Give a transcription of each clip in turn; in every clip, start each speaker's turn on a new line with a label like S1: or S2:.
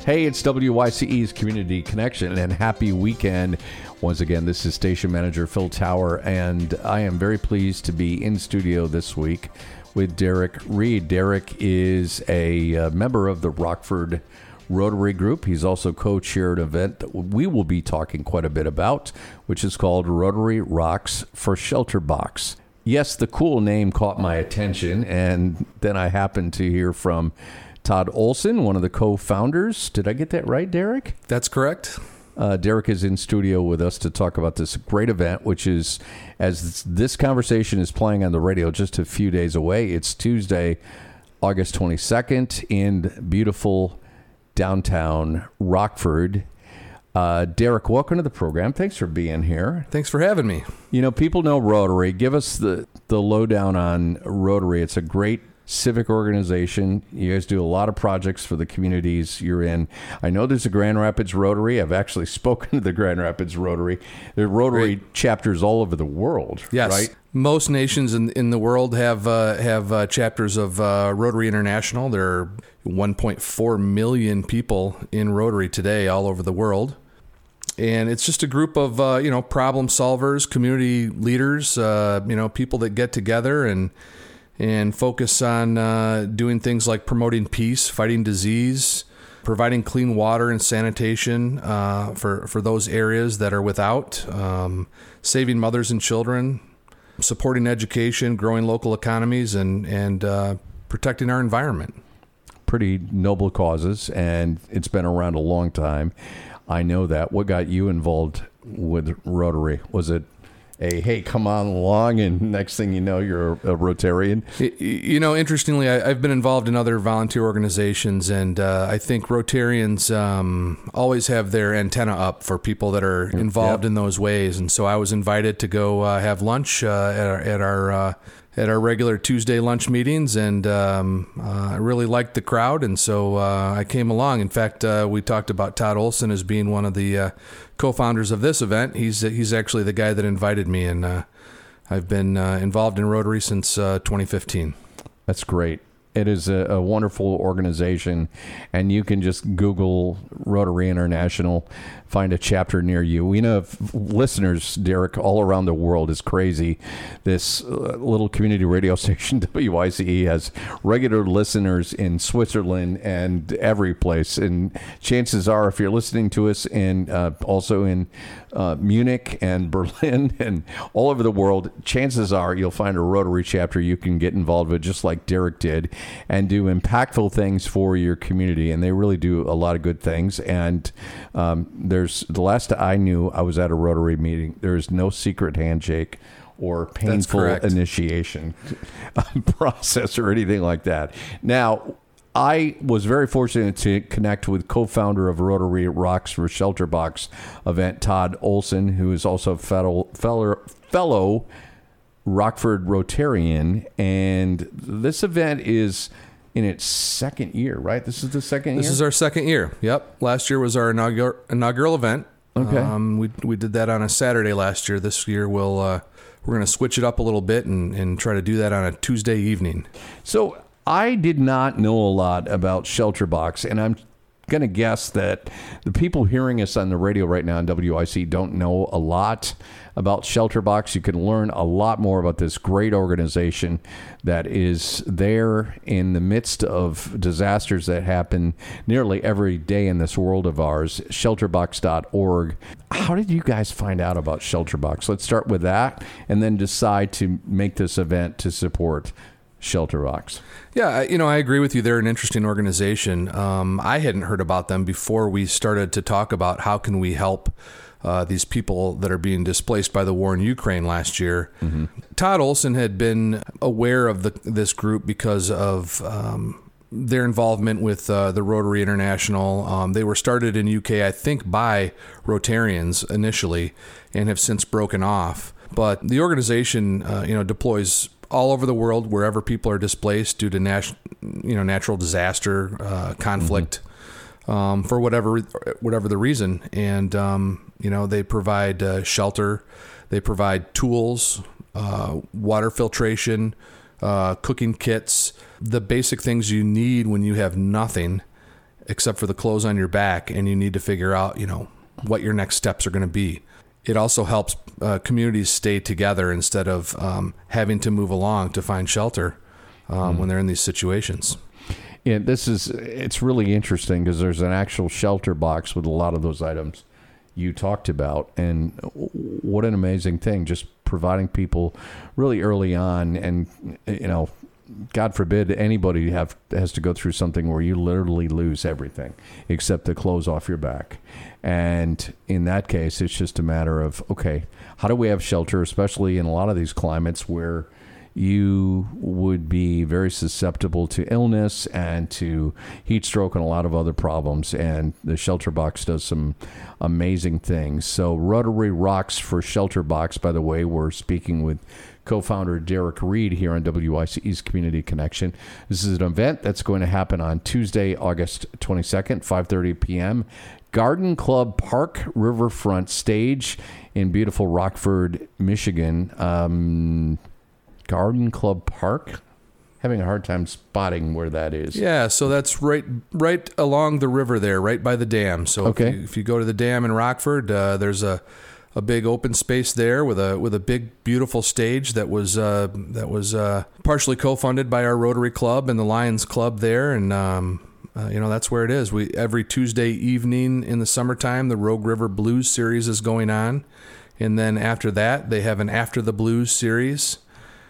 S1: Hey, it's WYCE's Community Connection, and happy weekend. Once again, this is Station Manager Phil Tower, and I am very pleased to be in studio this week with Derek Reed. Derek is a member of the Rockford Rotary Group. He's also co-chaired an event that we will be talking quite a bit about, which is called Rotary Rocks for Shelter Box. Yes, the cool name caught my attention, and then I happened to hear from Todd Olson, one of the co-founders. Did I get that right, Derek?
S2: That's correct.
S1: Derek is in studio with us to talk about this great event, which is, as this conversation is playing on the radio just a few days away, it's Tuesday, August 22nd in beautiful downtown Rockford. Derek, welcome to the program. Thanks for being here.
S2: Thanks for having me.
S1: You know, people know Rotary. Give us the lowdown on Rotary. It's a great civic organization. You guys do a lot of projects for the communities you're in. I know there's a Grand Rapids Rotary. I've actually spoken to the Grand Rapids Rotary. There are Rotary chapters all over the world.
S2: Yes.
S1: Right?
S2: Most nations in the world have chapters of Rotary International. There are 1.4 million people in Rotary today all over the world. And it's just a group of, problem solvers, community leaders, people that get together and focus on doing things like promoting peace, fighting disease, providing clean water and sanitation for those areas that are without, saving mothers and children, supporting education, growing local economies, and protecting our environment.
S1: Pretty noble causes, and it's been around a long time. I know that. What got you involved with Rotary? Was it hey, come on along, and next thing you know, you're a Rotarian?
S2: Interestingly, I've been involved in other volunteer organizations, and I think Rotarians always have their antenna up for people that are involved in those ways. And so I was invited to go have lunch at our regular Tuesday lunch meetings, and I really liked the crowd, and so I came along. In fact, we talked about Todd Olson as being one of the co-founders of this event. He's actually the guy that invited me, and I've been involved in Rotary since 2015.
S1: That's great. It is a wonderful organization, and you can just Google Rotary International, find a chapter near you. We know listeners, Derek, all around the world. Is crazy. This little community radio station, WYCE, has regular listeners in Switzerland and every place. And chances are, if you're listening to us also in Munich and Berlin and all over the world, chances are you'll find a Rotary chapter you can get involved with, just like Derek did, and do impactful things for your community. And they really do a lot of good things. And the last I knew, I was at a Rotary meeting. There is no secret handshake or painful initiation process or anything like that. Now, I was very fortunate to connect with co-founder of Rotary Rocks for Shelter Box event, Todd Olson, who is also a fellow Rockford Rotarian. And this event is in its second year, right? This is the second year?
S2: This is our second year. Yep. Last year was our inaugural event. Okay. We did that on a Saturday last year. This year we're going to switch it up a little bit and try to do that on a Tuesday evening.
S1: So I did not know a lot about Shelter Box, and I'm going to guess that the people hearing us on the radio right now on WIC don't know a lot about Shelter Box. You can learn a lot more about this great organization that is there in the midst of disasters that happen nearly every day in this world of ours, shelterbox.org. How did you guys find out about Shelter Box? Let's start with that and then decide to make this event to support Shelter Box.
S2: Yeah, I agree with you. They're an interesting organization. I hadn't heard about them before we started to talk about how can we help these people that are being displaced by the war in Ukraine last year. Mm-hmm. Todd Olson had been aware of this group because of their involvement with the Rotary International. They were started in UK, I think, by Rotarians initially and have since broken off. But the organization, deploys all over the world wherever people are displaced due to natural disaster, conflict, for whatever the reason. And they provide shelter, they provide tools, water filtration, cooking kits, the basic things you need when you have nothing. except for the clothes on your back, and you need to figure out, what your next steps are going to be. It also helps communities stay together instead of having to move along to find shelter when they're in these situations.
S1: Yeah, it's really interesting because there's an actual shelter box with a lot of those items you talked about, and what an amazing thing, just providing people really early on. And God forbid anybody has to go through something where you literally lose everything except the clothes off your back. And in that case, it's just a matter of, okay, how do we have shelter, especially in a lot of these climates where you would be very susceptible to illness and to heat stroke and a lot of other problems. And the Shelter Box does some amazing things. So Rotary Rocks for Shelter Box, by the way, we're speaking with co-founder Derek Reed here on WICE's Community Connection. This is an event that's going to happen on Tuesday, August 22nd, 5:30 p.m. Garden Club Park Riverfront Stage in beautiful Rockford, Michigan. Garden Club Park? Having a hard time spotting where that is.
S2: Yeah, so that's right along the river there, right by the dam. So
S1: okay.
S2: if you go to the dam in Rockford, there's a big open space there with a big beautiful stage that was partially co-funded by our Rotary Club and the Lions Club there, and that's where it is. Every Tuesday evening in the summertime, the Rogue River Blues series is going on, and then after that, they have an After the Blues series.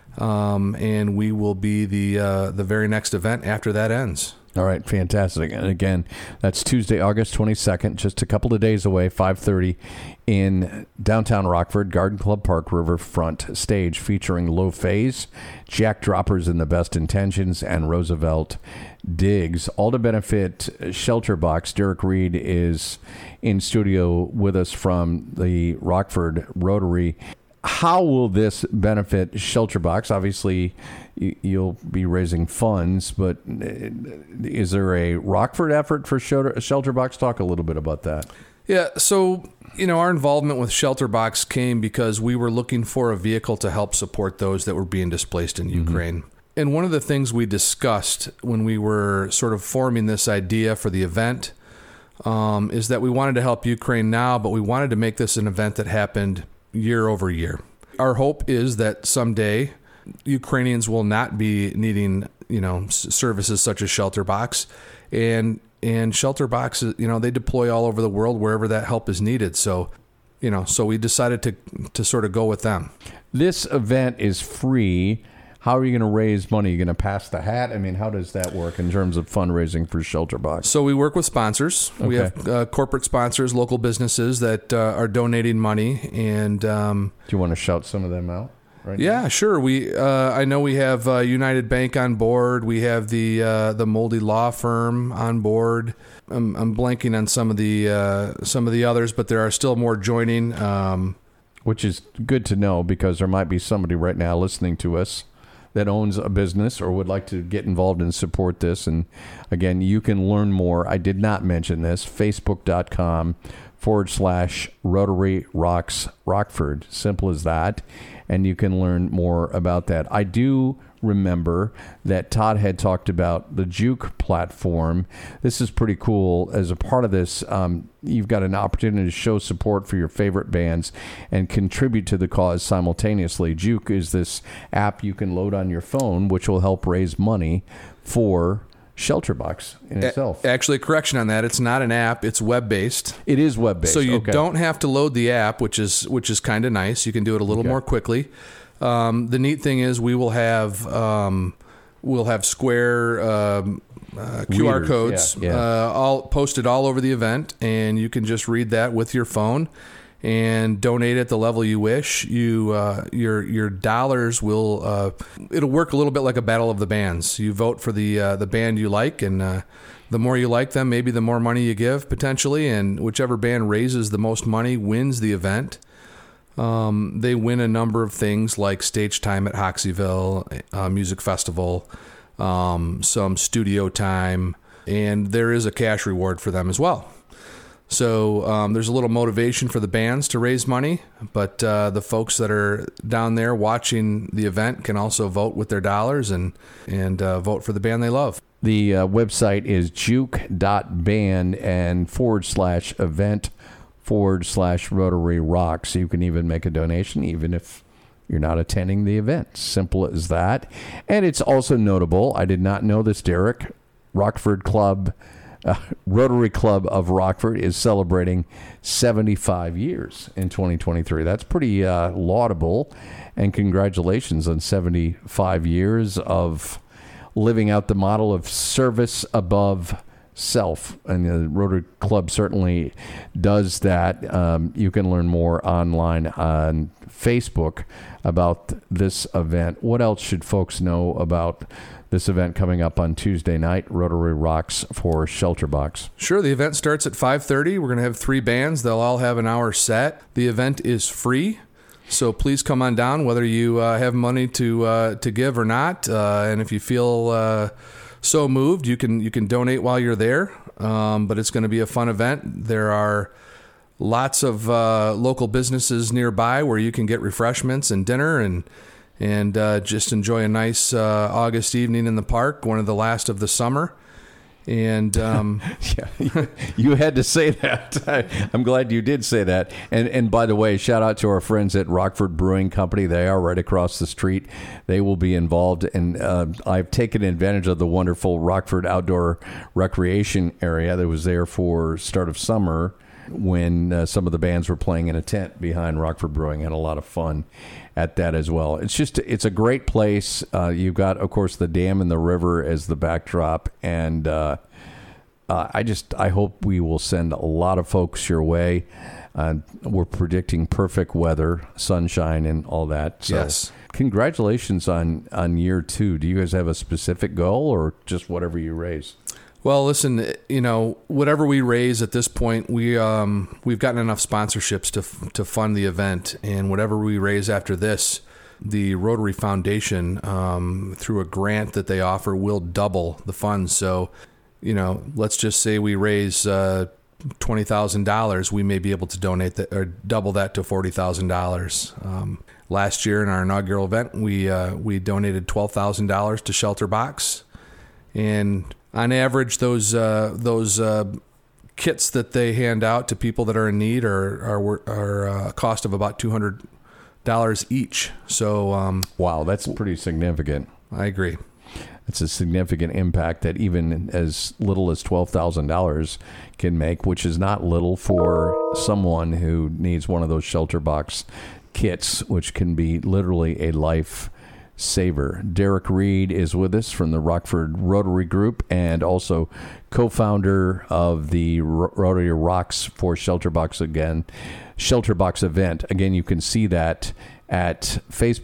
S2: And we will be the very next event after that ends.
S1: All right, fantastic. And again, that's Tuesday, August 22nd, just a couple of days away, 5:30 in downtown Rockford, Garden Club Park Riverfront Stage, featuring Low Phase, Jack Droppers and the Best Intentions, and Roosevelt Diggs, all to benefit Shelter Box. Derek Reed is in studio with us from the Rockford Rotary. How will this benefit Shelter Box? Obviously, you'll be raising funds, but is there a Rockford effort for Shelter Box? Talk a little bit about that.
S2: Yeah, so, our involvement with Shelter Box came because we were looking for a vehicle to help support those that were being displaced in Ukraine. And one of the things we discussed when we were sort of forming this idea for the event is that we wanted to help Ukraine now, but we wanted to make this an event that happened year over year. Our hope is that someday Ukrainians will not be needing, services such as Shelter Box, and Shelter Box, they deploy all over the world wherever that help is needed. So, so we decided to sort of go with them.
S1: This event is free. How are you going to raise money? Are you going to pass the hat? I mean, how does that work in terms of fundraising for Shelter Box?
S2: So we work with sponsors. Okay. We have corporate sponsors, local businesses that are donating money. And do
S1: you want to shout some of them out? Right
S2: yeah,
S1: now?
S2: Sure. I know we have United Bank on board. We have the Moldy Law Firm on board. I'm blanking on some of the others, but there are still more joining.
S1: Which is good to know, because there might be somebody right now listening to us that owns a business or would like to get involved and support this. And again, you can learn more. I did not mention this. Facebook.com/Rotary Rocks Rockford. Simple as that. And you can learn more about that. I do remember that Todd had talked about the Juke platform. This is pretty cool. As a part of this, you've got an opportunity to show support for your favorite bands and contribute to the cause simultaneously. Juke is this app you can load on your phone, which will help raise money for Shelter Box in itself.
S2: Actually, a correction on that. It's not an app. It's web-based.
S1: It is web-based.
S2: So you don't have to load the app, which is kind of nice. You can do it a little more quickly. The neat thing is we will have Square QR codes all posted all over the event, and you can just read that with your phone and donate at the level you wish. Your dollars will it'll work a little bit like a battle of the bands. You vote for the band you like, and the more you like them, maybe the more money you give potentially, and whichever band raises the most money wins the event. They win a number of things like stage time at Hoxeyville, music festival, some studio time, and there is a cash reward for them as well. So there's a little motivation for the bands to raise money, but the folks that are down there watching the event can also vote with their dollars and vote for the band they love.
S1: The website is juke.band and /event/Rotary Rocks. You can even make a donation, even if you're not attending the event. Simple as that. And it's also notable, I did not know this, Derek, Rockford Club, Rotary Club of Rockford is celebrating 75 years in 2023. That's pretty laudable, and congratulations on 75 years of living out the model of service above self. And the Rotary Club certainly does that. You can learn more online on Facebook about this event. What else should folks know about this event coming up on Tuesday night, Rotary Rocks for Shelterbox?
S2: Sure. The event starts at 5:30. We're going to have 3 bands. They'll all have an hour set. The event is free, so please come on down, whether you have money to give or not. And if you feel so moved, you can donate while you're there. But it's going to be a fun event. There are lots of local businesses nearby where you can get refreshments and dinner and just enjoy a nice August evening in the park, one of the last of the summer. And
S1: yeah, you had to say that. I'm glad you did say that. And by the way, shout out to our friends at Rockford Brewing Company. They are right across the street. They will be involved. And I've taken advantage of the wonderful Rockford Outdoor Recreation Area that was there for start of summer when some of the bands were playing in a tent behind Rockford Brewing. Had a lot of fun at that as well. It's a great place. You've got, of course, the dam and the river as the backdrop, and I hope we will send a lot of folks your way. We're predicting perfect weather, sunshine, and all that. So
S2: yes.
S1: Congratulations on year 2. Do you guys have a specific goal, or just whatever you raise?
S2: Well, listen, whatever we raise at this point, we've gotten enough sponsorships to fund the event, and whatever we raise after this, the Rotary Foundation, through a grant that they offer, will double the funds. So, let's just say we raise $20,000, we may be able to donate that or double that to $40,000. Last year in our inaugural event, we donated $12,000 to Shelterbox, and on average, those kits that they hand out to people that are in need are a cost of about $200 each. So,
S1: wow, that's pretty significant.
S2: I agree.
S1: It's a significant impact that even as little as $12,000 can make, which is not little for someone who needs one of those Shelterbox kits, which can be literally a life saver. Derek Reed is with us from the Rockford Rotary Group and also co-founder of the Rotary Rocks for Shelterbox event. Again, you can see that at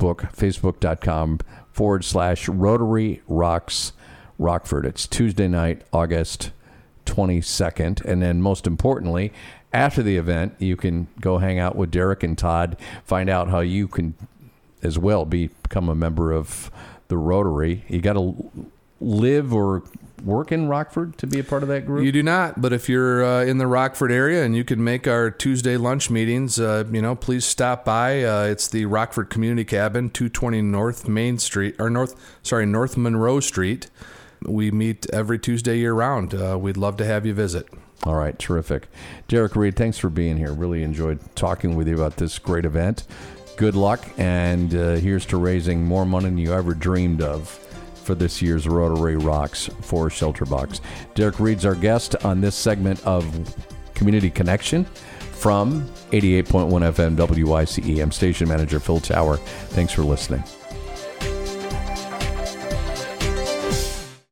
S1: facebook.com/Rotary Rocks Rockford. It's Tuesday night, August 22nd. And then most importantly, after the event, you can go hang out with Derek and Todd, find out how you can as well become a member of the Rotary. You got to live or work in Rockford to be a part of that group?
S2: You do not, but if you're in the Rockford area and you can make our Tuesday lunch meetings, please stop by. It's the Rockford Community Cabin, 220 North Monroe Street. We meet every Tuesday year round. We'd love to have you visit.
S1: All right, terrific. Derek Reed, thanks for being here. Really enjoyed talking with you about this great event. Good luck, and here's to raising more money than you ever dreamed of for this year's Rotary Rocks for Shelterbox. Derek Reed's our guest on this segment of Community Connection from 88.1 FM WICE. I'm station manager Phil Tower. Thanks for listening.